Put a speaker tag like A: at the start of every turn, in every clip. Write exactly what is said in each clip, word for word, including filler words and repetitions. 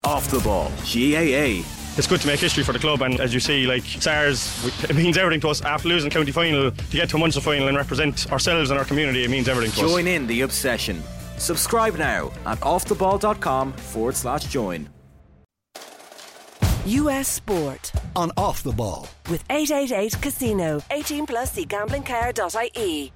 A: Off the Ball, G A A.
B: It's good to make history for the club, and as you see, like Stars, it means everything to us. After losing county final, to get to a Munster final and represent ourselves and our community, it means everything to us.
A: Join in the obsession. Subscribe now at offtheball.com forward slash join.
C: U S Sport
D: on Off the Ball
C: with eight eight eight Casino. eighteen plus see gambling care dot I E.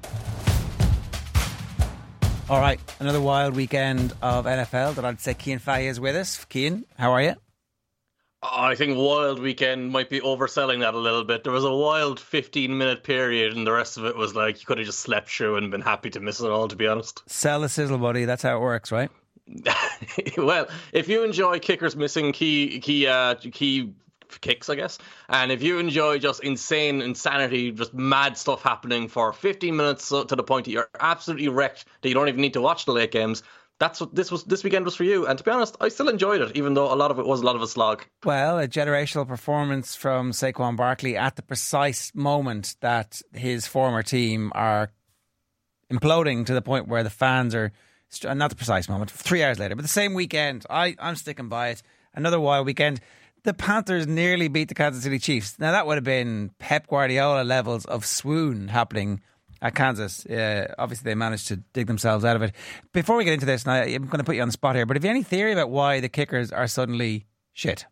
E: All right, another wild weekend of N F L that I'd say Cian Fahey is with us. Cian, how are you?
F: I think wild weekend might be overselling that a little bit. There was a wild fifteen minute period and the rest of it was like you could have just slept through and been happy to miss it all, to be honest.
E: Sell the sizzle, buddy. That's how it works, right?
F: Well, if you enjoy kickers missing key key uh, key kicks, I guess, and if you enjoy just insane insanity, just mad stuff happening for fifteen minutes to the point that you're absolutely wrecked, that you don't even need to watch the late games, that's what this was. This weekend was for you. And to be honest, I still enjoyed it, even though a lot of it was a lot of a slog.
E: Well, a generational performance from Saquon Barkley at the precise moment that his former team are imploding to the point where the fans are, not the precise moment, three hours later, but the same weekend. I, I'm sticking by it. Another wild weekend. The Panthers nearly beat the Kansas City Chiefs. Now, that would have been Pep Guardiola levels of swoon happening at Kansas. Uh, obviously, they managed to dig themselves out of it. Before we get into this, now I'm going to put you on the spot here, but have you any theory about why the kickers are suddenly shit?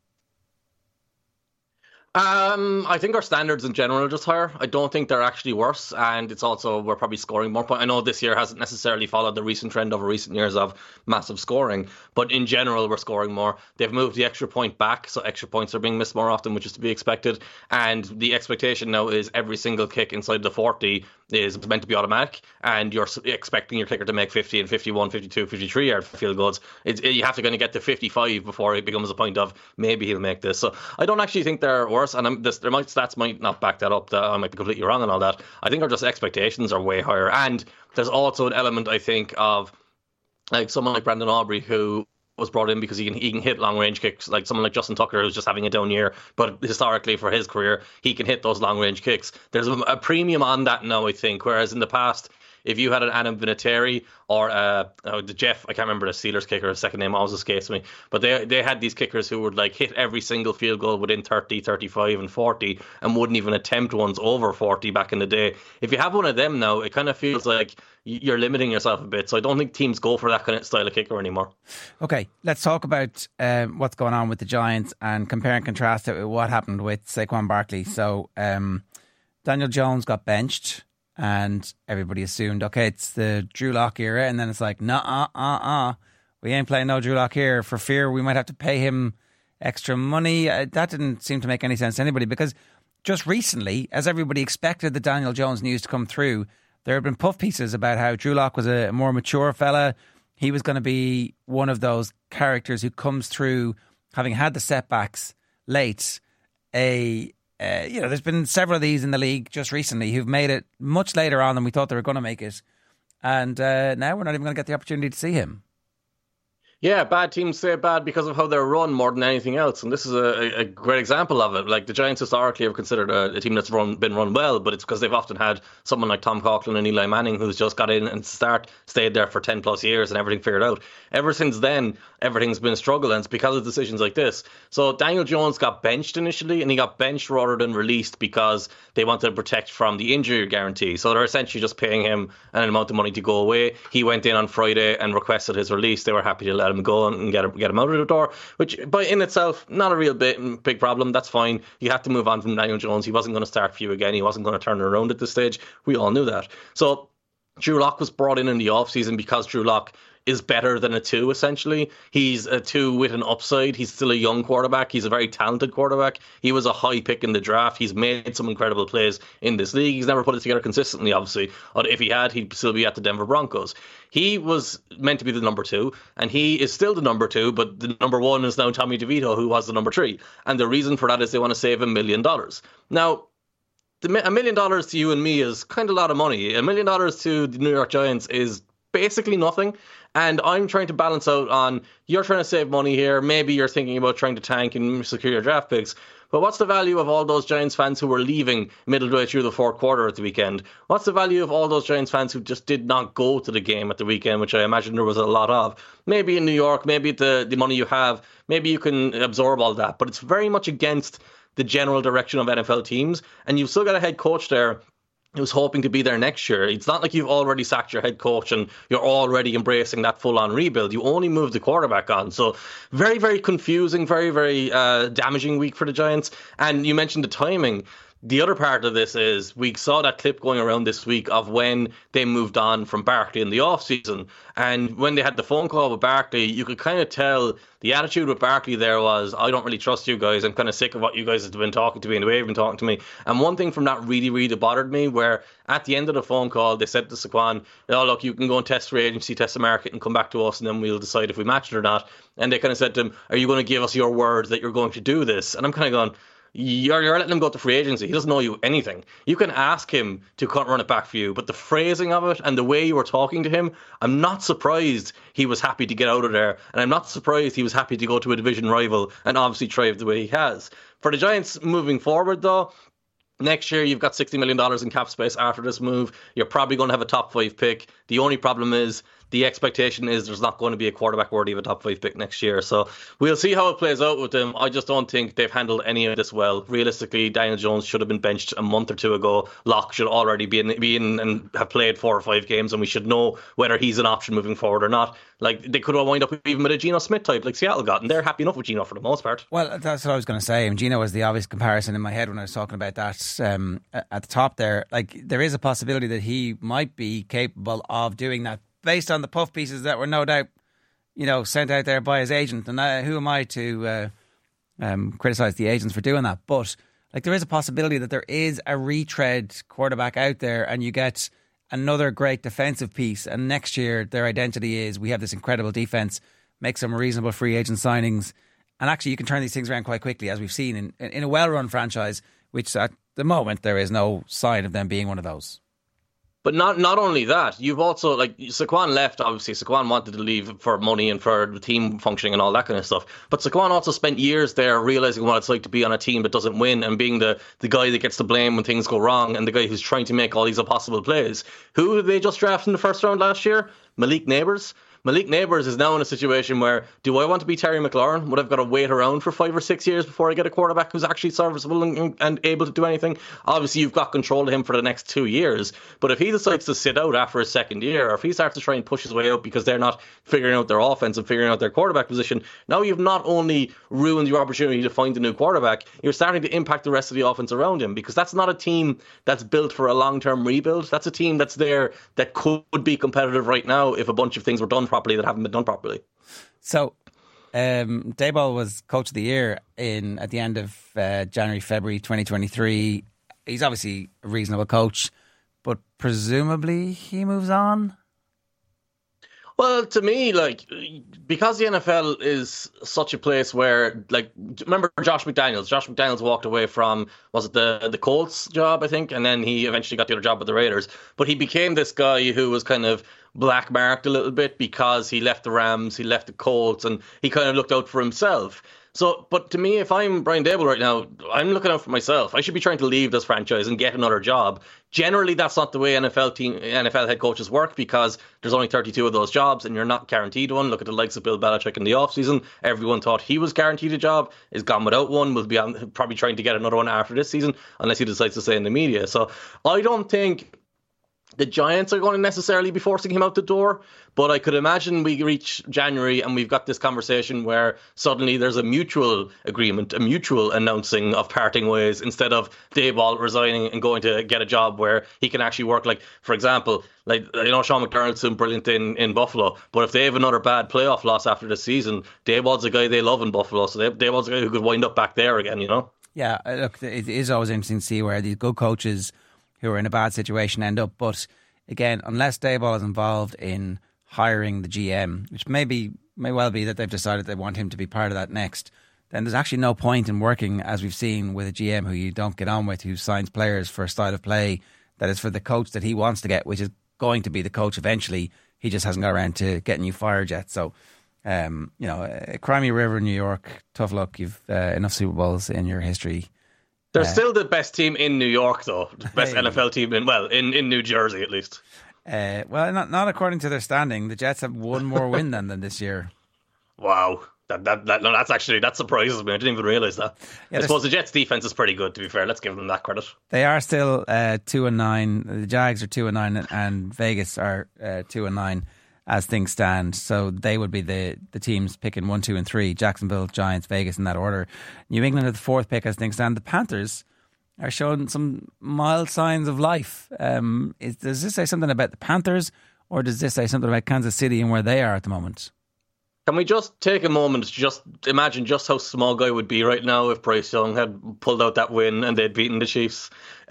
F: Um, I think our standards in general are just higher. I don't think they're actually worse, and it's also we're probably scoring more points. I know this year hasn't necessarily followed the recent trend over recent years of massive scoring, but in general we're scoring more. They've moved the extra point back, so extra points are being missed more often, which is to be expected. And the expectation now is every single kick inside the forty is meant to be automatic, and you're expecting your kicker to make fifty and fifty-one, fifty-two, fifty-three yard field goals. It's, you have to kind of get to fifty-five before it becomes a point of maybe he'll make this. So I don't actually think they're worse. And I'm, this, there might stats might not back that up. That I might be completely wrong and all that. I think our just expectations are way higher, and there's also an element I think of like someone like Brandon Aubrey who was brought in because he can he can hit long range kicks, like someone like Justin Tucker who's just having a down year, but historically for his career he can hit those long range kicks. There's a, a premium on that now, I think, whereas in the past, if you had an Adam Vinatieri or uh, uh, the Jeff, I can't remember the Steelers kicker, his second name always escapes me, but they they had these kickers who would like hit every single field goal within thirty, thirty-five and forty and wouldn't even attempt ones over forty back in the day. If you have one of them now, it kind of feels like you're limiting yourself a bit. So I don't think teams go for that kind of style of kicker anymore.
E: Okay, let's talk about um, what's going on with the Giants and compare and contrast it with what happened with Saquon Barkley. So um, Daniel Jones got benched, and everybody assumed, okay, it's the Drew Lock era, and then it's like, nah, uh, uh, uh, we ain't playing no Drew Lock here for fear we might have to pay him extra money. Uh, that didn't seem to make any sense to anybody, because just recently, as everybody expected the Daniel Jones news to come through, there have been puff pieces about how Drew Lock was a more mature fella. He was going to be one of those characters who comes through having had the setbacks late, a Uh, you know, there's been several of these in the league just recently who've made it much later on than we thought they were going to make it. And uh, now we're not even going to get the opportunity to see him.
F: Yeah, bad teams say bad because of how they're run more than anything else. And this is a, a great example of it. Like the Giants historically are considered a, a team that's run, been run well, but it's because they've often had someone like Tom Coughlin and Eli Manning who's just got in and start, stayed there for ten plus years and everything figured out. Ever since then, everything's been a struggle, and it's because of decisions like this. So Daniel Jones got benched initially, and he got benched rather than released because they wanted to protect from the injury guarantee. So they're essentially just paying him an amount of money to go away. He went in on Friday and requested his release. They were happy to let him go and get him, get him out of the door, which by in itself, not a real big, big problem. That's fine. You have to move on from Daniel Jones. He wasn't going to start for you again. He wasn't going to turn it around at this stage. We all knew that. So Drew Lock was brought in in the offseason because Drew Lock is better than a two, essentially. He's a two with an upside. He's still a young quarterback. He's a very talented quarterback. He was a high pick in the draft. He's made some incredible plays in this league. He's never put it together consistently, obviously. Or if he had, he'd still be at the Denver Broncos. He was meant to be the number two, and he is still the number two, but the number one is now Tommy DeVito, who was the number three. And the reason for that is they want to save a million dollars. Now, the, a million dollars to you and me is kind of a lot of money. A million dollars to the New York Giants is basically nothing. And I'm trying to balance out on, you're trying to save money here. Maybe you're thinking about trying to tank and secure your draft picks. But what's the value of all those Giants fans who were leaving midway through the fourth quarter at the weekend? What's the value of all those Giants fans who just did not go to the game at the weekend, which I imagine there was a lot of? Maybe in New York, maybe the, the money you have, maybe you can absorb all that. But it's very much against the general direction of N F L teams. And you've still got a head coach there who's hoping to be there next year. It's not like you've already sacked your head coach and you're already embracing that full-on rebuild. You only moved the quarterback on. So very, very confusing, very, very uh, damaging week for the Giants. And you mentioned the timing. The other part of this is we saw that clip going around this week of when they moved on from Barkley in the offseason. And when they had the phone call with Barkley, you could kind of tell the attitude with Barkley there was, I don't really trust you guys. I'm kind of sick of what you guys have been talking to me and the way you've been talking to me. And one thing from that really, really bothered me, where at the end of the phone call, they said to Saquon, oh, look, you can go and test free agency, test the market and come back to us and then we'll decide if we match it or not. And they kind of said to him, are you going to give us your word that you're going to do this? And I'm kind of going, You're, you're letting him go to free agency. He doesn't know you anything. You can ask him to cut run it back for you, but the phrasing of it and the way you were talking to him, I'm not surprised he was happy to get out of there, and I'm not surprised he was happy to go to a division rival and obviously thrive the way he has. For the Giants moving forward, though, next year you've got sixty million dollars in cap space after this move. You're probably going to have a top five pick. The only problem is the expectation is there's not going to be a quarterback worthy of a top five pick next year. So we'll see how it plays out with them. I just don't think they've handled any of this well. Realistically, Daniel Jones should have been benched a month or two ago. Locke should already be in, be in and have played four or five games, and we should know whether he's an option moving forward or not. Like, they could have wind up even with a Geno Smith type like Seattle got, and they're happy enough with Geno for the most part.
E: Well, that's what I was going to say. And Geno was the obvious comparison in my head when I was talking about that um, at the top there. Like, there is a possibility that he might be capable of doing that, based on the puff pieces that were no doubt, you know, sent out there by his agent. And I, who am I to uh, um, criticise the agents for doing that? But like, there is a possibility that there is a retread quarterback out there, and you get another great defensive piece. And next year, their identity is, we have this incredible defense, make some reasonable free agent signings, and actually, you can turn these things around quite quickly, as we've seen in in a well-run franchise, which at the moment there is no sign of them being one of those.
F: But not not only that, you've also, like, Saquon left, obviously. Saquon wanted to leave for money and for the team functioning and all that kind of stuff. But Saquon also spent years there realising what it's like to be on a team that doesn't win and being the, the guy that gets the blame when things go wrong and the guy who's trying to make all these impossible plays. Who did they just draft in the first round last year? Malik Neighbors. Malik Neighbors is now in a situation where, do I want to be Terry McLaurin? Would I've got to wait around for five or six years before I get a quarterback who's actually serviceable and, and able to do anything? Obviously, you've got control of him for the next two years. But if he decides to sit out after his second year, or if he starts to try and push his way out because they're not figuring out their offense and figuring out their quarterback position, now you've not only ruined your opportunity to find a new quarterback, you're starting to impact the rest of the offense around him, because that's not a team that's built for a long-term rebuild. That's a team that's there that could be competitive right now if a bunch of things were done properly that haven't been done properly.
E: So, um, Daboll was coach of the year in at the end of uh, January, February twenty twenty-three. He's obviously a reasonable coach, but presumably he moves on.
F: Well, to me, like, because the N F L is such a place where, like, remember Josh McDaniels? Josh McDaniels walked away from, was it the the Colts job, I think, and then he eventually got the other job with the Raiders. But he became this guy who was kind of black marked a little bit because he left the Rams, he left the Colts, and he kind of looked out for himself. So, but to me, if I'm Brian Daboll right now, I'm looking out for myself. I should be trying to leave this franchise and get another job. Generally, that's not the way N F L team, N F L head coaches work, because there's only thirty-two of those jobs and you're not guaranteed one. Look at the likes of Bill Belichick in the offseason. Everyone thought he was guaranteed a job, is gone without one, will be on, probably trying to get another one after this season, unless he decides to stay in the media. So I don't think the Giants are going to necessarily be forcing him out the door, but I could imagine we reach January and we've got this conversation where suddenly there's a mutual agreement, a mutual announcing of parting ways, instead of Daboll resigning and going to get a job where he can actually work. Like, for example, like, you know, Sean McDermott's doing brilliant in, in Buffalo, but if they have another bad playoff loss after this season, Daboll's a guy they love in Buffalo, so Daboll's a guy who could wind up back there again, you know?
E: Yeah, look, it is always interesting to see where these good coaches who are in a bad situation end up. But again, unless Daboll is involved in hiring the G M, which maybe may well be that they've decided they want him to be part of that next, then there's actually no point in working, as we've seen, with a G M who you don't get on with, who signs players for a style of play that is for the coach that he wants to get, which is going to be the coach eventually. He just hasn't got around to getting you fired yet. So Um, you know, uh, Crimea River, New York, tough luck. You've uh, enough Super Bowls in your history.
F: They're
E: uh,
F: still the best team in New York, though. The best
E: hey.
F: N F L team in, well, in, in New Jersey, at least.
E: Uh, well, not not according to their standing. The Jets have one more win than them this year.
F: Wow. That, that, that, no, that's actually, that surprises me. I didn't even realise that. Yeah, I suppose the Jets' defence is pretty good, to be fair. Let's give them that credit.
E: They are still uh, two and nine. The Jags are two and nine, and Vegas are uh, two and nine as things stand. So they would be the, the teams picking one, two, and three. Jacksonville, Giants, Vegas in that order. New England are the fourth pick as things stand. The Panthers are showing some mild signs of life. Um, is, does this say something about the Panthers, or does this say something about Kansas City and where they are at the moment?
F: Can we just take a moment to just imagine just how small guy would be right now if Bryce Young had pulled out that win and they'd beaten the Chiefs?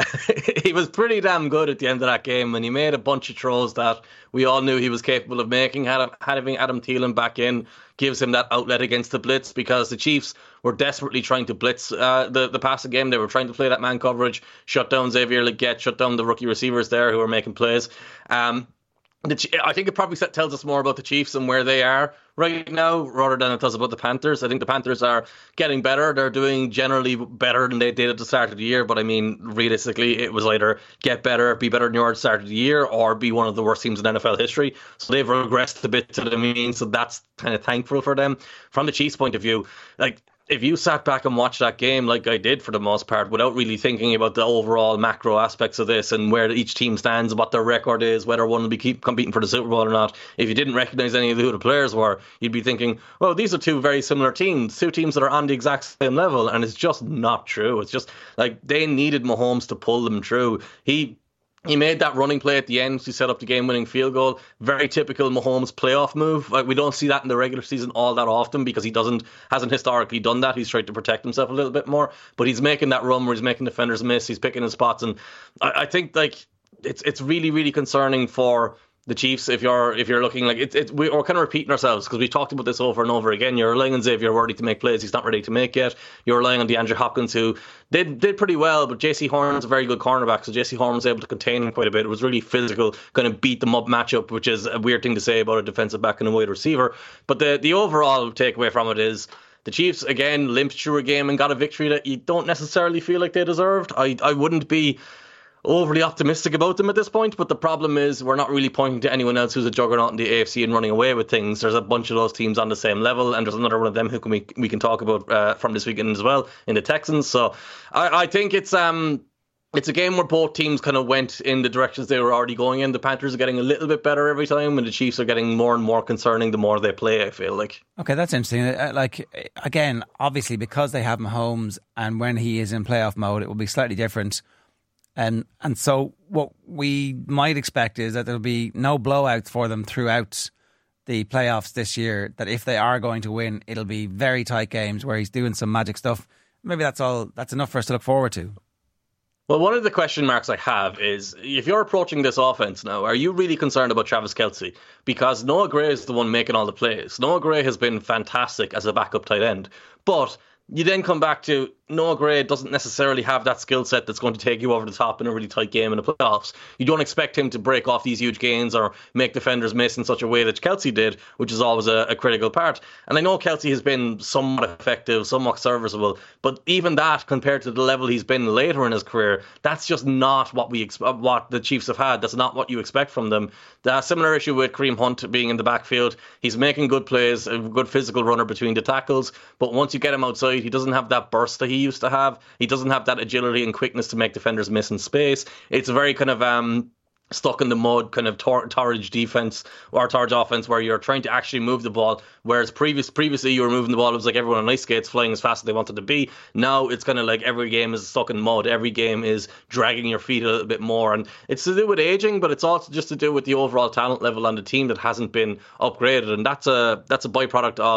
F: He was pretty damn good at the end of that game, and he made a bunch of throws that we all knew he was capable of making. Having Adam Thielen back in gives him that outlet against the blitz, because the Chiefs were desperately trying to blitz uh, the, the passing game. They were trying to play that man coverage, shut down Xavier Legette, shut down the rookie receivers there who were making plays. Um, The, I think it probably tells us more about the Chiefs and where they are right now rather than it does about the Panthers. I think the Panthers are getting better. They're doing generally better than they did at the start of the year. But I mean, realistically, it was either get better, be better than you were at the start of the year, or be one of the worst teams in N F L history. So they've regressed a bit to the mean. So that's kind of thankful for them. From the Chiefs' point of view, like, if you sat back and watched that game like I did for the most part without really thinking about the overall macro aspects of this and where each team stands, what their record is, whether one will be keep competing for the Super Bowl or not, if you didn't recognise any of who the players were, you'd be thinking, well, these are two very similar teams, two teams that are on the exact same level, and it's just not true. It's just like they needed Mahomes to pull them through. He He made that running play at the end to set up the game-winning field goal. Very typical Mahomes playoff move. Like, we don't see that in the regular season all that often because he doesn't hasn't historically done that. He's tried to protect himself a little bit more, but he's making that run where he's making defenders miss. He's picking his spots, and I, I think like it's it's really really concerning for the Chiefs if you're if you're looking like it, it we're kind of repeating ourselves because we talked about this over and over again. You're relying on Xavier Worthy to make plays. He's not ready to make yet. You're relying on DeAndre Hopkins, who did did pretty well, but J C Horn's a very good cornerback, so J C Horn was able to contain him quite a bit. It was really physical, kind of beat them up matchup, which is a weird thing to say about a defensive back and a wide receiver. But the the overall takeaway from it is the Chiefs again limped through a game and got a victory that you don't necessarily feel like they deserved. I I wouldn't be overly optimistic about them at this point, but the problem is we're not really pointing to anyone else who's a juggernaut in the A F C and running away with things. There's a bunch of those teams on the same level, and there's another one of them who can we, we can talk about uh, from this weekend as well in the Texans. So I, I think it's um it's a game where both teams kind of went in the directions they were already going in. The Panthers are getting a little bit better every time, and the Chiefs are getting more and more concerning the more they play, I feel like.
E: Okay, that's interesting. Like, again, obviously because they have Mahomes, and when he is in playoff mode, it will be slightly different. And and so what we might expect is that there'll be no blowouts for them throughout the playoffs this year, that if they are going to win, it'll be very tight games where he's doing some magic stuff. Maybe that's all. That's enough for us to look forward to.
F: Well, one of the question marks I have is, if you're approaching this offense now, are you really concerned about Travis Kelce? Because Noah Gray is the one making all the plays. Noah Gray has been fantastic as a backup tight end, but you then come back to Noah Gray doesn't necessarily have that skill set that's going to take you over the top in a really tight game in the playoffs. You don't expect him to break off these huge gains or make defenders miss in such a way that Kelce did, which is always a, a critical part. And I know Kelce has been somewhat effective, somewhat serviceable, but even that, compared to the level he's been later in his career, that's just not what we ex- what the Chiefs have had. That's not what you expect from them. The similar issue with Kareem Hunt being in the backfield. He's making good plays, a good physical runner between the tackles, but once you get him outside, he doesn't have that burst that he used to have. He doesn't have that agility and quickness to make defenders miss in space. It's a very kind of um stuck in the mud kind of tor- Torridge defense or Torridge offense where you're trying to actually move the ball, whereas previous previously you were moving the ball, it was like everyone on ice skates flying as fast as they wanted to be. Now it's kind of like every game is stuck in mud, every game is dragging your feet a little bit more, and it's to do with aging, but it's also just to do with the overall talent level on the team that hasn't been upgraded, and that's a that's a byproduct of the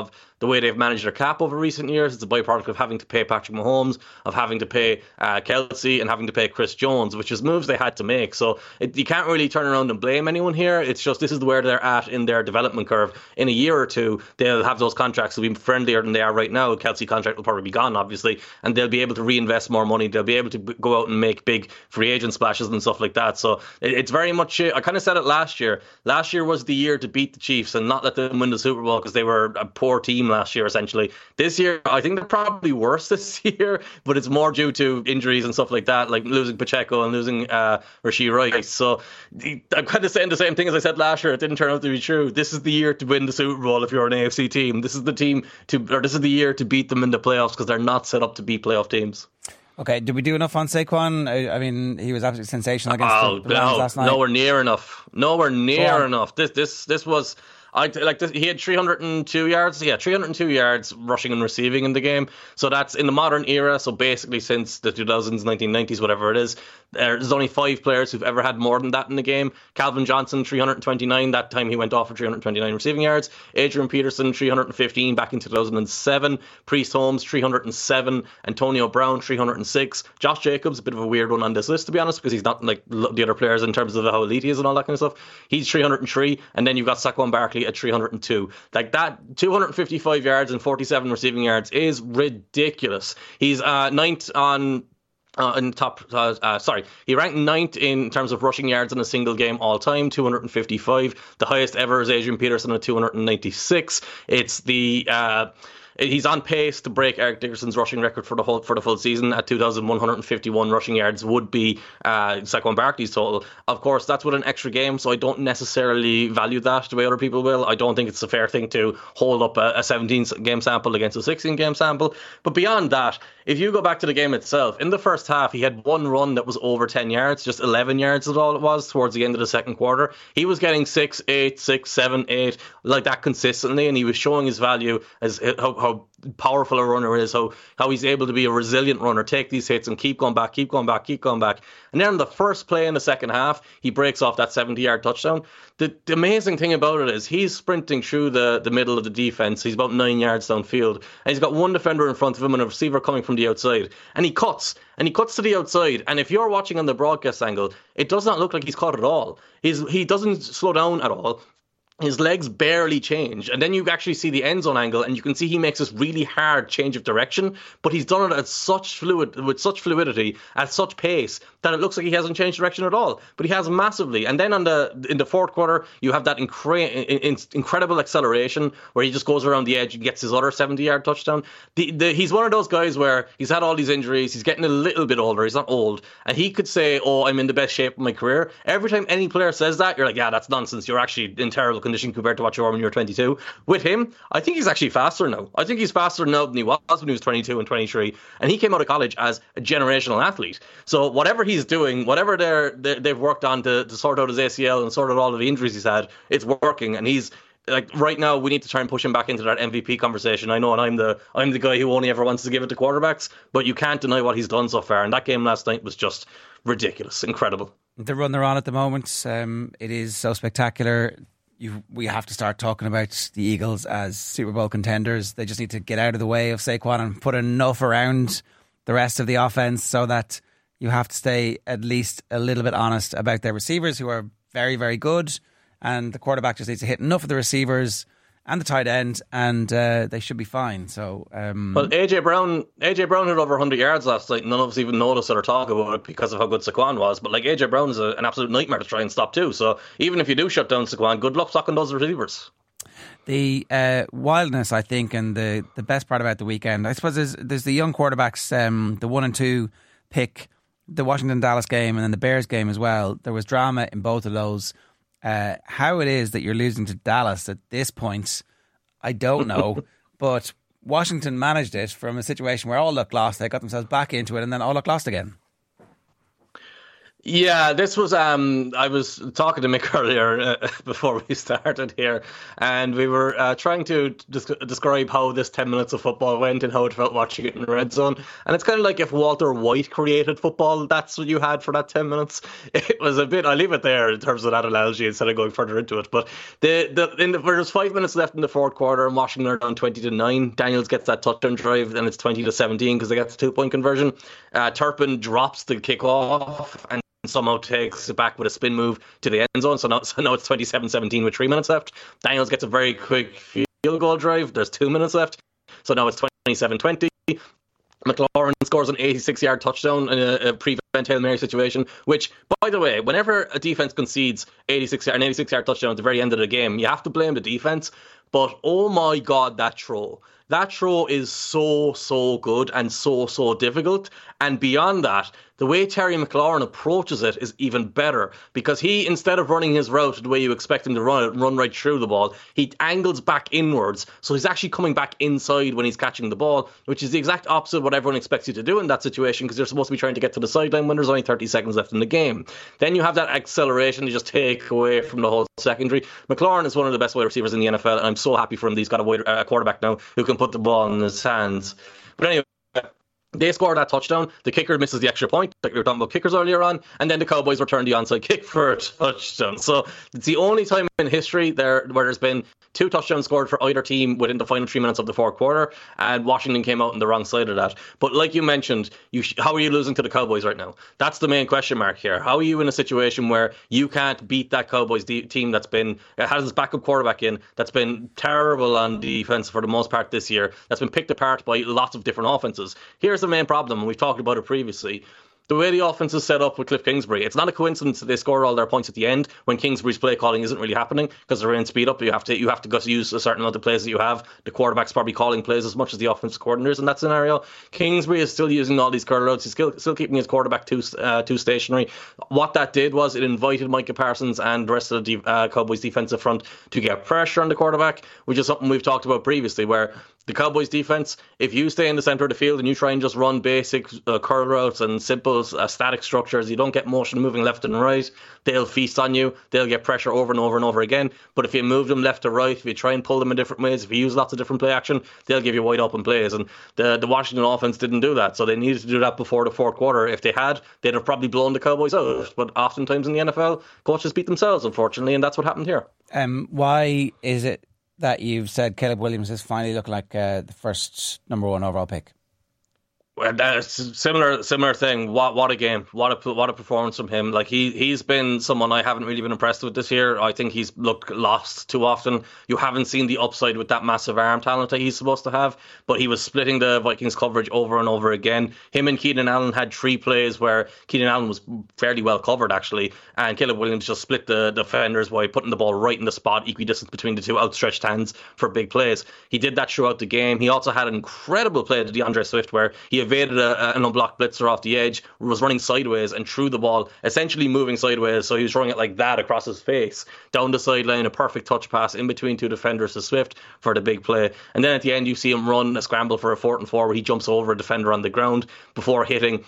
F: the way they've managed their cap over recent years. It's a byproduct of having to pay Patrick Mahomes, of having to pay uh, Kelsey, and having to pay Chris Jones, which is moves they had to make. So it, you can't really turn around and blame anyone here. It's just this is where they're at in their development curve. In a year or two, they'll have those contracts will be friendlier than they are right now. Kelsey contract will probably be gone, obviously, and they'll be able to reinvest more money. They'll be able to b- go out and make big free agent splashes and stuff like that. So it, it's very much, I kind of said it last year. Last year was the year to beat the Chiefs and not let them win the Super Bowl because they were a poor team last year, essentially. This year, I think they're probably worse this year, but it's more due to injuries and stuff like that, like losing Pacheco and losing uh, Rashee Rice. So I'm kind of saying the same thing as I said last year. It didn't turn out to be true. This is the year to win the Super Bowl if you're an A F C team. This is the team to, or this is the year to beat them in the playoffs because they're not set up to beat playoff teams.
E: Okay, did we do enough on Saquon? I, I mean, he was absolutely sensational against
F: oh,
E: the, the Rams
F: no,
E: last night.
F: Nowhere near enough. Nowhere near enough. This, this, this was. I like this, he had three hundred two yards. Yeah, three hundred two yards rushing and receiving in the game. So that's in the modern era. So basically, since the two thousands, nineteen nineties, whatever it is, there's only five players who've ever had more than that in the game. Calvin Johnson, three hundred twenty-nine. That time he went off for three hundred twenty-nine receiving yards. Adrian Peterson, three hundred fifteen back in two thousand seven. Priest Holmes, three hundred seven. Antonio Brown, three hundred six. Josh Jacobs, a bit of a weird one on this list, to be honest, because he's not like the other players in terms of how elite he is and all that kind of stuff. He's three hundred three. And then you've got Saquon Barkley at three hundred two. Like that, two hundred fifty-five yards and forty-seven receiving yards is ridiculous. He's uh, ninth on Uh, in top, uh, uh, sorry, he ranked ninth in terms of rushing yards in a single game all time, two hundred fifty-five. The highest ever is Adrian Peterson at two hundred ninety-six. It's the uh, he's on pace to break Eric Dickerson's rushing record for the whole for the full season at two thousand one hundred fifty-one rushing yards. Would be uh, Saquon Barkley's total. Of course, that's with an extra game, so I don't necessarily value that the way other people will. I don't think it's a fair thing to hold up a, a seventeen game sample against a sixteen game sample. But beyond that, if you go back to the game itself, in the first half, he had one run that was over ten yards, just eleven yards is all it was towards the end of the second quarter. He was getting six, eight, six, seven, eight, like that consistently, and he was showing his value as how, how powerful a runner is, how, how he's able to be a resilient runner, take these hits and keep going back, keep going back, keep going back. And then in the first play in the second half, he breaks off that seventy-yard touchdown. The, the amazing thing about it is he's sprinting through the, the middle of the defense. He's about nine yards downfield. And he's got one defender in front of him and a receiver coming from the outside. And he cuts. And he cuts to the outside. And if you're watching on the broadcast angle, it does not look like he's cut at all. He's, he doesn't slow down at all. His legs barely change, and then you actually see the end zone angle, and you can see he makes this really hard change of direction. But he's done it at such fluid, with such fluidity, at such pace that it looks like he hasn't changed direction at all. But he has massively. And then on the in the fourth quarter, you have that incre- in, incredible acceleration where he just goes around the edge and gets his other seventy-yard touchdown. The, the, he's one of those guys where he's had all these injuries. He's getting a little bit older. He's not old, and he could say, "Oh, I'm in the best shape of my career." Every time any player says that, you're like, "Yeah, that's nonsense. You're actually in terrible condition compared to what you were when you were twenty-two. With him, I think he's actually faster now. I think he's faster now than he was when he was twenty-two and twenty-three. And he came out of college as a generational athlete. So whatever he's doing, whatever they're, they're, they've worked on to, to sort out his A C L and sort out all of the injuries he's had, it's working. And he's like, right now, we need to try and push him back into that M V P conversation. I know, and I'm the I'm the guy who only ever wants to give it to quarterbacks, but you can't deny what he's done so far. And that game last night was just ridiculous, incredible.
E: The run they're on at the moment, um, it is so spectacular. You, we have to start talking about the Eagles as Super Bowl contenders. They just need to get out of the way of Saquon and put enough around the rest of the offense so that you have to stay at least a little bit honest about their receivers, who are very, very good, and the quarterback just needs to hit enough of the receivers and the tight end, and uh, they should be fine. So, um,
F: well, A J Brown, A J Brown had over one hundred yards last night. None of us even noticed it or talk about it because of how good Saquon was. But like A J Brown is a, an absolute nightmare to try and stop too. So even if you do shut down Saquon, good luck stocking those receivers.
E: The uh, wildness, I think, and the, the best part about the weekend, I suppose, is there's the young quarterbacks, um, the one and two pick, the Washington Dallas game, and then the Bears game as well. There was drama in both of those. Uh, how it is that you're losing to Dallas at this point, I don't know. But Washington managed it from a situation where all looked lost. They got themselves back into it, and then all looked lost again.
F: Yeah, this was. Um, I was talking to Mick earlier uh, before we started here, and we were uh, trying to des- describe how this ten minutes of football went and how it felt watching it in Red Zone. And it's kind of like if Walter White created football, that's what you had for that ten minutes. It was a bit. I leave it there in terms of that analogy instead of going further into it. But the the, in the there's five minutes left in the fourth quarter, and Washington are down twenty to nine. Daniels gets that touchdown drive, and it's twenty to seventeen because they get the two point conversion. Uh, Turpin drops the kickoff and somehow takes it back with a spin move to the end zone. So now, so now it's twenty-seven seventeen with three minutes left. Daniels gets a very quick field goal drive. There's two minutes left. So now it's twenty-seven twenty. McLaurin scores an eighty-six yard touchdown in a, a prevent Hail Mary situation, which, by the way, whenever a defense concedes eighty-six an eighty-six yard touchdown at the very end of the game, you have to blame the defense. But oh my God, that throw. That throw is so, so good and so, so difficult. And beyond that, the way Terry McLaurin approaches it is even better, because he, instead of running his route the way you expect him to run it, run right through the ball, he angles back inwards. So he's actually coming back inside when he's catching the ball, which is the exact opposite of what everyone expects you to do in that situation, because you're supposed to be trying to get to the sideline when there's only thirty seconds left in the game. Then you have that acceleration you just take away from the whole secondary. McLaurin is one of the best wide receivers in the N F L, and I'm so happy for him that he's got a, wide, a quarterback now who can put the ball in his hands. But anyway, they score that touchdown. The kicker misses the extra point, like we were talking about kickers earlier on, and then the Cowboys return the onside kick for a touchdown. So it's the only time in history there where there's been two touchdowns scored for either team within the final three minutes of the fourth quarter, and Washington came out on the wrong side of that. But like you mentioned, you sh- how are you losing to the Cowboys right now? That's the main question mark here. How are you in a situation where you can't beat that Cowboys de- team that's been uh, has its backup quarterback in, that's been terrible on defense for the most part this year, that's been picked apart by lots of different offenses? Here's the main problem, and we've talked about it previously. The way the offense is set up with Cliff Kingsbury, it's not a coincidence that they score all their points at the end when Kingsbury's play calling isn't really happening because they're in speed up. You have to you have to go use a certain amount of plays that you have. The quarterback's probably calling plays as much as the offensive coordinators in that scenario. Kingsbury is still using all these curl routes. He's still, still keeping his quarterback too uh, too stationary. What that did was it invited Micah Parsons and the rest of the uh, Cowboys defensive front to get pressure on the quarterback, which is something we've talked about previously, where the Cowboys defense, if you stay in the center of the field and you try and just run basic uh, curl routes and simple uh, static structures, you don't get motion moving left and right, they'll feast on you. They'll get pressure over and over and over again. But if you move them left to right, if you try and pull them in different ways, if you use lots of different play action, they'll give you wide open plays. And the, the Washington offense didn't do that. So they needed to do that before the fourth quarter. If they had, they'd have probably blown the Cowboys out. But oftentimes in the N F L, coaches beat themselves, unfortunately, and that's what happened here.
E: Um, why is it that you've said Caleb Williams is finally looking like uh, the first number one overall pick?
F: Well, that's a similar similar thing. What what a game! What a what a performance from him! Like he he's been someone I haven't really been impressed with this year. I think he's looked lost too often. You haven't seen the upside with that massive arm talent that he's supposed to have. But he was splitting the Vikings coverage over and over again. Him and Keenan Allen had three plays where Keenan Allen was fairly well covered actually, and Caleb Williams just split the defenders by putting the ball right in the spot, equidistant between the two outstretched hands for big plays. He did that throughout the game. He also had an incredible play to DeAndre Swift where he evaded a, an unblocked blitzer off the edge, was running sideways and threw the ball, essentially moving sideways, so he was throwing it like that across his face, down the sideline, a perfect touch pass in between two defenders to Swift for the big play. And then at the end you see him run a scramble for a fourth and four where he jumps over a defender on the ground before hitting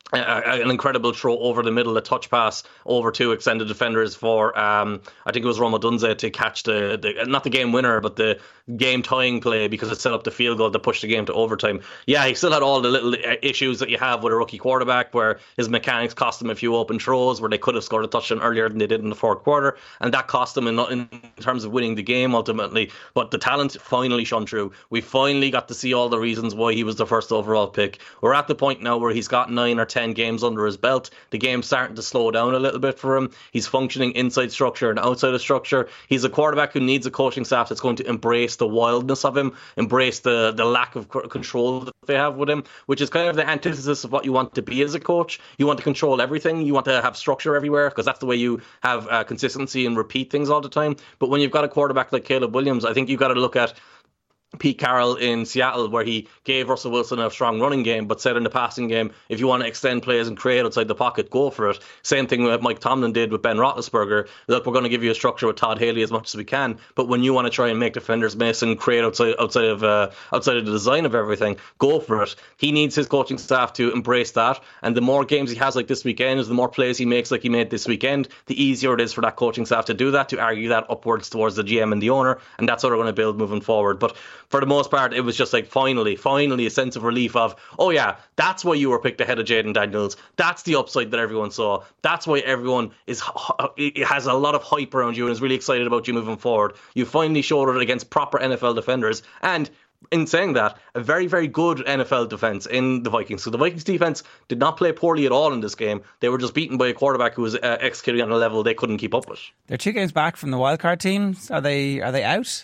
F: an incredible throw over the middle, a touch pass over two extended defenders for um, I think it was Rome Odunze to catch the, the not the game winner but the game tying play, because it set up the field goal to push the game to overtime. Yeah, he still had all the little issues that you have with a rookie quarterback, where his mechanics cost him a few open throws where they could have scored a touchdown earlier than they did in the fourth quarter, and that cost them in, in terms of winning the game ultimately. But the talent finally shone through. We finally got to see all the reasons why he was the first overall pick. We're at the point now where he's got nine or ten games under his belt. The game's starting to slow down a little bit for him. He's functioning inside structure and outside of structure. He's a quarterback who needs a coaching staff that's going to embrace the wildness of him, embrace the, the lack of control that they have with him, which is kind of the antithesis of what you want to be as a coach. You want to control everything. You want to have structure everywhere, because that's the way you have uh, consistency and repeat things all the time. But when you've got a quarterback like Caleb Williams, I think you've got to look at Pete Carroll in Seattle, where he gave Russell Wilson a strong running game, but said in the passing game, if you want to extend plays and create outside the pocket, go for it. Same thing that Mike Tomlin did with Ben Roethlisberger. Look, we're going to give you a structure with Todd Haley as much as we can, but when you want to try and make defenders miss and create outside outside of uh, outside of the design of everything, go for it. He needs his coaching staff to embrace that, and the more games he has like this weekend, the more plays he makes like he made this weekend, the easier it is for that coaching staff to do that, to argue that upwards towards the G M and the owner, and that's what we're going to build moving forward. But for the most part, it was just like finally, finally a sense of relief of, oh yeah, that's why you were picked ahead of Jayden Daniels. That's the upside that everyone saw. That's why everyone is has a lot of hype around you and is really excited about you moving forward. You finally showed it against proper N F L defenders, and in saying that, a very, very good N F L defense in the Vikings. So the Vikings defense did not play poorly at all in this game. They were just beaten by a quarterback who was uh, executing on a level they couldn't keep up with.
E: They're two games back from the wildcard teams. Are they? Are they out?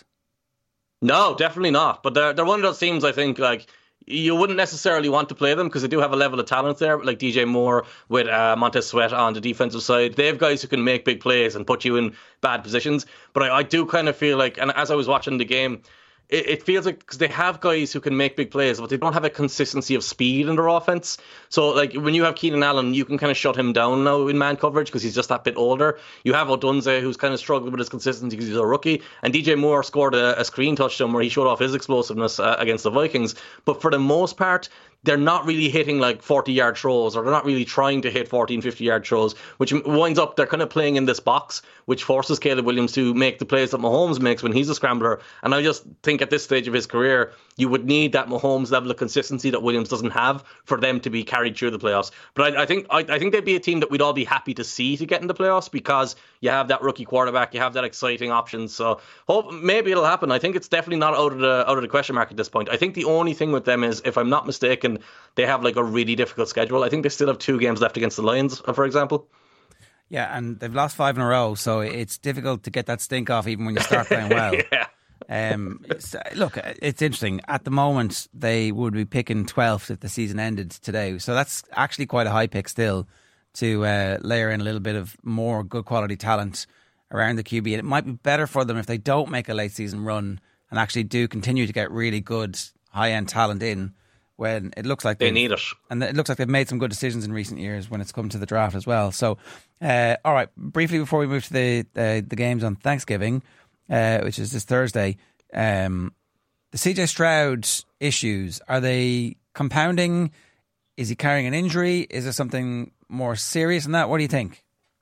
F: No, definitely not. But they're, they're one of those teams, I think, like, you wouldn't necessarily want to play them because they do have a level of talent there, like D J Moore with uh, Montez Sweat on the defensive side. They have guys who can make big plays and put you in bad positions. But I, I do kind of feel like, and as I was watching the game, it, it feels like because they have guys who can make big plays, but they don't have a consistency of speed in their offense. So, like, when you have Keenan Allen, you can kind of shut him down now in man coverage because he's just that bit older. You have Odunze, who's kind of struggled with his consistency because he's a rookie. And D J Moore scored a, a screen touchdown where he showed off his explosiveness uh, against the Vikings. But for the most part, they're not really hitting like forty-yard throws, or they're not really trying to hit forty and fifty-yard throws, which winds up they're kind of playing in this box, which forces Caleb Williams to make the plays that Mahomes makes when he's a scrambler. And I just think at this stage of his career, you would need that Mahomes level of consistency that Williams doesn't have for them to be carried through the playoffs. But I, I think I, I think they'd be a team that we'd all be happy to see to get in the playoffs because you have that rookie quarterback, you have that exciting option. So hope maybe it'll happen. I think it's definitely not out of the out of the question mark at this point. I think the only thing with them is, if I'm not mistaken, they have like a really difficult schedule. I think they still have two games left against the Lions, for example.
E: Yeah, and they've lost five in a row, so it's difficult to get that stink off even when you start playing well.
F: yeah.
E: Um, it's, look, it's interesting. At the moment, they would be picking twelfth if the season ended today. So that's actually quite a high pick still to uh, layer in a little bit of more good quality talent around the Q B. And it might be better for them if they don't make a late season run and actually do continue to get really good high end talent in when it looks like
F: they need it.
E: And it looks like they've made some good decisions in recent years when it's come to the draft as well. So, uh, all right, briefly before we move to the uh, the games on Thanksgiving, Uh, which is this Thursday, um, the C J Stroud issues, are they compounding? Is he carrying an injury? Is there something more serious than that? What do you think?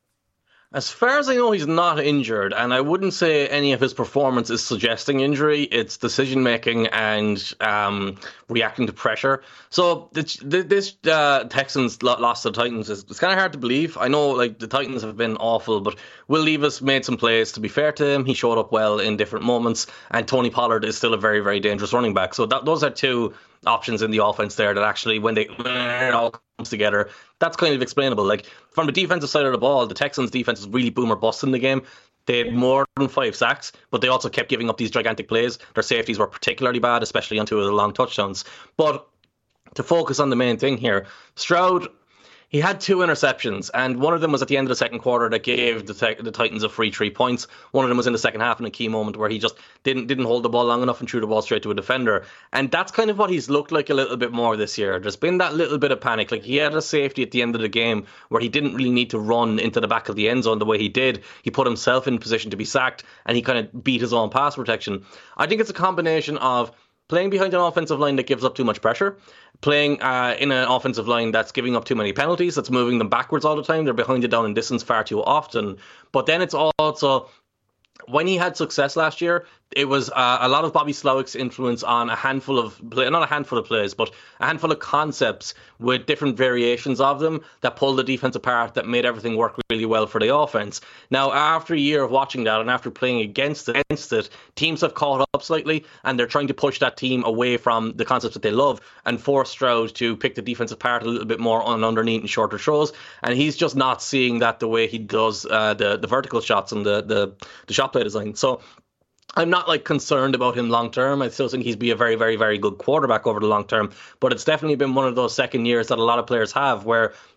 F: As far as I know, he's not injured, and I wouldn't say any of his performance is suggesting injury. It's decision-making and um, reacting to pressure. So this, this uh, Texans loss to the Titans is it's kind of hard to believe. I know like the Titans have been awful, but Will Levis made some plays. To be fair to him, he showed up well in different moments, and Tony Pollard is still a very, very dangerous running back. So that, those are two options in the offense there that actually, when they when it all comes together, that's kind of explainable. Like from the defensive side of the ball, the Texans defense is really boom or bust in the game. They had more than five sacks, but they also kept giving up these gigantic plays. Their safeties were particularly bad, especially on two of the long touchdowns. But to focus on the main thing here, Stroud, he had two interceptions, and one of them was at the end of the second quarter that gave the, te- the Titans a free three points. One of them was in the second half in a key moment where he just didn't didn't hold the ball long enough and threw the ball straight to a defender. And that's kind of what he's looked like a little bit more this year. There's been that little bit of panic. Like he had a safety at the end of the game where he didn't really need to run into the back of the end zone the way he did. He put himself in position to be sacked, and he kind of beat his own pass protection. I think it's a combination of playing behind an offensive line that gives up too much pressure, playing uh, in an offensive line that's giving up too many penalties, that's moving them backwards all the time. They're behind it down in distance far too often. But then it's also, when he had success last year, it was uh, a lot of Bobby Slowick's influence on a handful of, play, not a handful of plays, but a handful of concepts with different variations of them that pulled the defense apart, that made everything work really well for the offense. Now, after a year of watching that and after playing against it, against it, teams have caught up slightly, and they're trying to push that team away from the concepts that they love and force Stroud to pick the defense apart a little bit more on underneath and shorter throws. And he's just not seeing that the way he does uh, the, the vertical shots and the, the, the shot play design. So I'm not like concerned about him long term. I still think he's be a very, very, very good quarterback over the long term. But it's definitely been one of those second years that a lot of players have where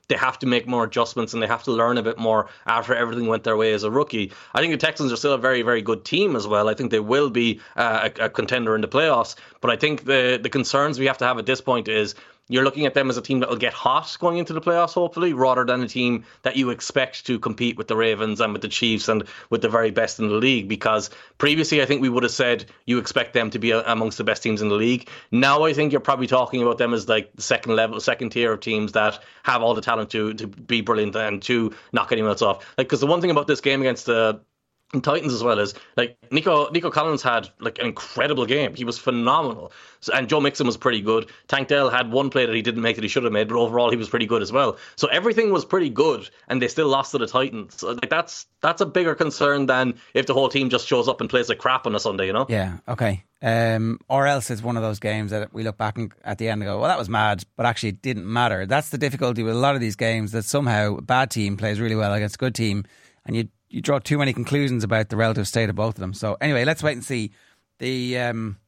F: they have to make more adjustments and they have to learn a bit more after everything went their way as a rookie. I think the Texans are still a very, very good team as well. I think they will be uh, a, a contender in the playoffs. But I think the, the concerns we have to have at this point is you're looking at them as a team that will get hot going into the playoffs, hopefully, rather than a team that you expect to compete with the Ravens and with the Chiefs and with the very best in the league. Because previously, I think we would have said you expect them to be amongst the best teams in the league. Now, I think you're probably talking about them as like the second level, second tier of teams that have all the talent to to be brilliant and to knock anyone else off. Like, because the one thing about this game against the And Titans as well is like Nico Nico Collins had like an incredible game. He was phenomenal, so, and Joe Mixon was pretty good. Tank Dell had one play that he didn't make that he should have made, but overall he was pretty good as well. So everything was pretty good, and they still lost to the Titans. So, like that's that's a bigger concern than if the whole team just shows up and plays like crap on a Sunday, you know?
E: Yeah. Okay. Um, or else it's one of those games that we look back and at the end and go, well, that was mad, but actually it didn't matter. That's the difficulty with a lot of these games, that somehow a bad team plays really well against a good team, and you. You draw too many conclusions about the relative state of both of them. So anyway, let's wait and see. The um,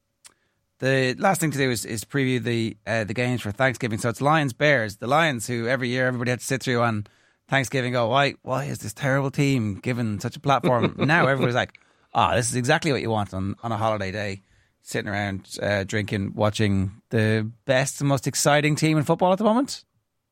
E: the last thing to do is, is preview the uh, the games for Thanksgiving. So it's Lions Bears. The Lions, who every year everybody had to sit through on Thanksgiving, go, why why is this terrible team given such a platform? Now everybody's like, ah, oh, this is exactly what you want on, on a holiday day, sitting around uh, drinking, watching the best and most exciting team in football at the moment.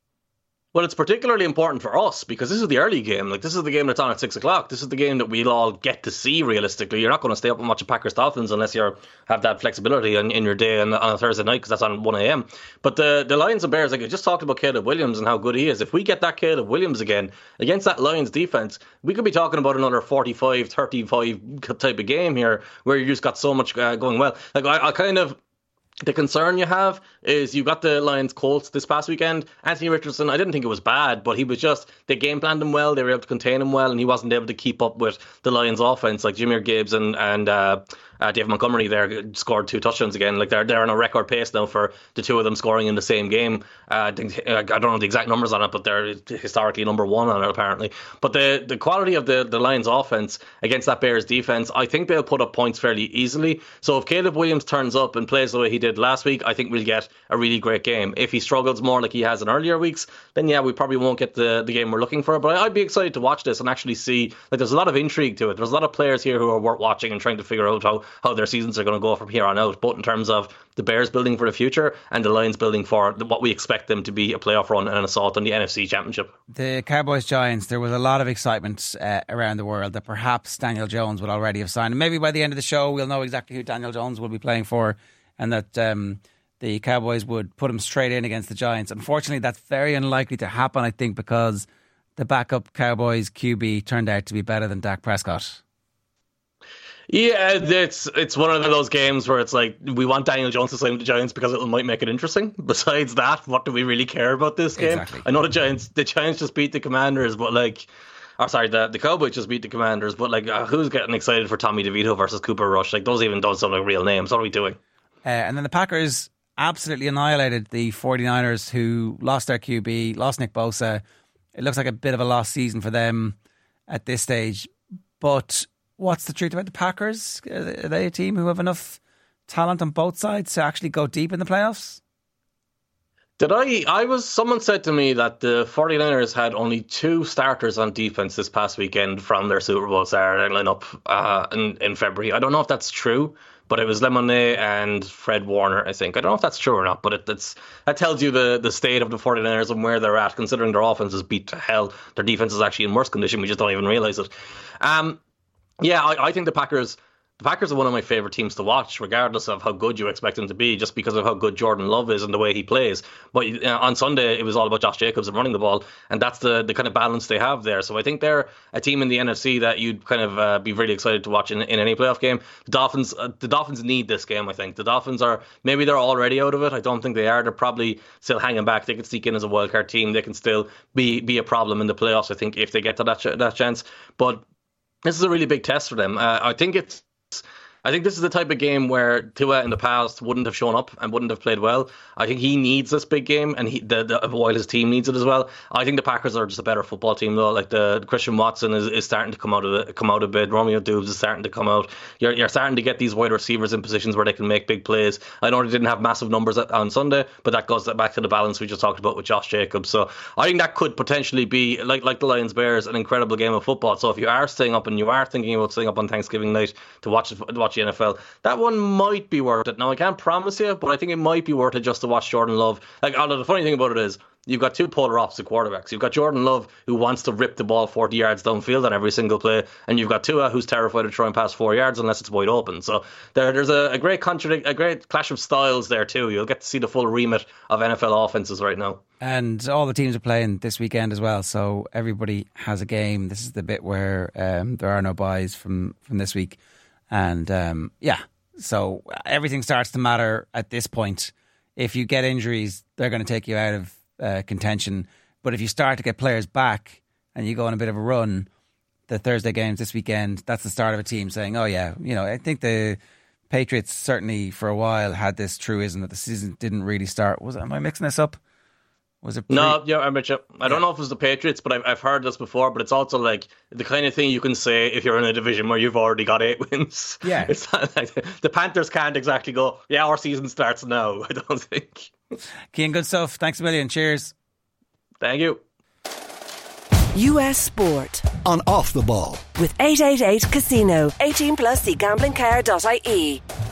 F: Well, it's particularly important for us because this is the early game. Like, this is the game that's on at six o'clock. This is the game that we'll all get to see realistically. You're not going to stay up and watch a Packers Dolphins unless you have that flexibility in, in your day on, on a Thursday night, because that's on one a.m. But the, the Lions and Bears, like I just talked about Caleb Williams and how good he is. If we get that Caleb Williams again against that Lions defense, we could be talking about another forty-five thirty-five type of game here where you just got so much uh, going well. Like, I, I kind of... The concern you have is you got the Lions Colts this past weekend. Anthony Richardson, I didn't think it was bad, but he was just, they game planned him well, they were able to contain him well, and he wasn't able to keep up with the Lions offense. Like Jahmyr Gibbs and, and uh, uh, David Montgomery there scored two touchdowns again. Like they're, they're on a record pace now for the two of them scoring in the same game. Uh, I don't know the exact numbers on it, but they're historically number one on it apparently. But the, the quality of the, the Lions offense against that Bears defense, I think they'll put up points fairly easily. So if Caleb Williams turns up and plays the way he did last week, I think we'll get a really great game. If he struggles more like he has in earlier weeks, then yeah, we probably won't get the, the game we're looking for. But I'd be excited to watch this and actually see, like, there's a lot of intrigue to it. There's a lot of players here who are worth watching and trying to figure out how, how their seasons are going to go from here on out, both in terms of the Bears building for the future and the Lions building for what we expect them to be, a playoff run and an assault on the N F C Championship.
E: The Cowboys-Giants, there was a lot of excitement uh, around the world that perhaps Daniel Jones would already have signed. And maybe by the end of the show, we'll know exactly who Daniel Jones will be playing for, and that um, the Cowboys would put him straight in against the Giants. Unfortunately, that's very unlikely to happen, I think, because the backup Cowboys Q B turned out to be better than Dak Prescott.
F: Yeah, it's it's one of those games where it's like, we want Daniel Jones to sign with the Giants because it might make it interesting. Besides that, what do we really care about this game?
E: Exactly.
F: I know the Giants the Giants just beat the Commanders, but like, or sorry, the, the Cowboys just beat the Commanders, but like, uh, who's getting excited for Tommy DeVito versus Cooper Rush? Like, those even don't sound like real names. What are we doing?
E: Uh, and then the Packers absolutely annihilated the 49ers, who lost their Q B, lost Nick Bosa. It looks like a bit of a lost season for them at this stage. But what's the truth about the Packers? Are they a team who have enough talent on both sides to actually go deep in the playoffs?
F: Did I, I was, someone said to me that the 49ers had only two starters on defense this past weekend from their Super Bowl starting lineup uh, in, in February. I don't know if that's true, but it was Lemonade and Fred Warner, I think. I don't know if that's true or not, but it, it's that tells you the, the state of the 49ers and where they're at, considering their offense is beat to hell. Their defense is actually in worse condition. We just don't even realize it. Um, yeah, I, I think the Packers... The Packers are one of my favourite teams to watch, regardless of how good you expect them to be, just because of how good Jordan Love is and the way he plays. But uh, on Sunday, it was all about Josh Jacobs and running the ball, and that's the, the kind of balance they have there. So I think they're a team in the N F C that you'd kind of uh, be really excited to watch in, in any playoff game. The Dolphins uh, the Dolphins need this game, I think. The Dolphins are, maybe they're already out of it. I don't think they are. They're probably still hanging back. They can sneak in as a wildcard team. They can still be be a problem in the playoffs, I think, if they get to that, ch- that chance. But this is a really big test for them. Uh, I think it's I think this is the type of game where Tua in the past wouldn't have shown up and wouldn't have played well. I think he needs this big game, and he, the, the, while his team needs it as well. I think the Packers are just a better football team, though. Like the Christian Watson is, is starting to come out of it, come out a bit. Romeo Doubs is starting to come out. You're you're starting to get these wide receivers in positions where they can make big plays. I know they didn't have massive numbers on Sunday, but that goes back to the balance we just talked about with Josh Jacobs. So I think that could potentially be, like like the Lions Bears, an incredible game of football. So if you are staying up and you are thinking about staying up on Thanksgiving night to watch to watch the N F L, that one might be worth it. Now I can't promise you, but I think it might be worth it just to watch Jordan Love. Like, although the funny thing about it is, you've got two polar opposite quarterbacks. You've got Jordan Love, who wants to rip the ball forty yards downfield on every single play, and you've got Tua, who's terrified of throwing past four yards unless it's wide open. So there, there's a, a great contradict, a great clash of styles there too. You'll get to see the full remit of N F L offenses right now.
E: And all the teams are playing this weekend as well, so everybody has a game. This is the bit where um, there are no buys from, from this week. And um, yeah, so everything starts to matter at this point. If you get injuries, they're going to take you out of uh, contention. But if you start to get players back and you go on a bit of a run, the Thursday games this weekend, that's the start of a team saying, oh yeah, you know, I think the Patriots certainly for a while had this truism that the season didn't really start. Was Am I mixing this up? Was it pre-
F: no, yeah, I'm with you. I don't know if it was the Patriots, but I've, I've heard this before. But it's also like the kind of thing you can say if you're in a division where you've already got eight wins.
E: Yeah,
F: it's not like the Panthers can't exactly go, yeah, our season starts now. I don't think.
E: Cian, good stuff. Thanks a million. Cheers.
F: Thank you.
C: U S Sport
D: on Off the Ball
C: with eight eighty-eight Casino. eighteen plus, see gambling care dot I E.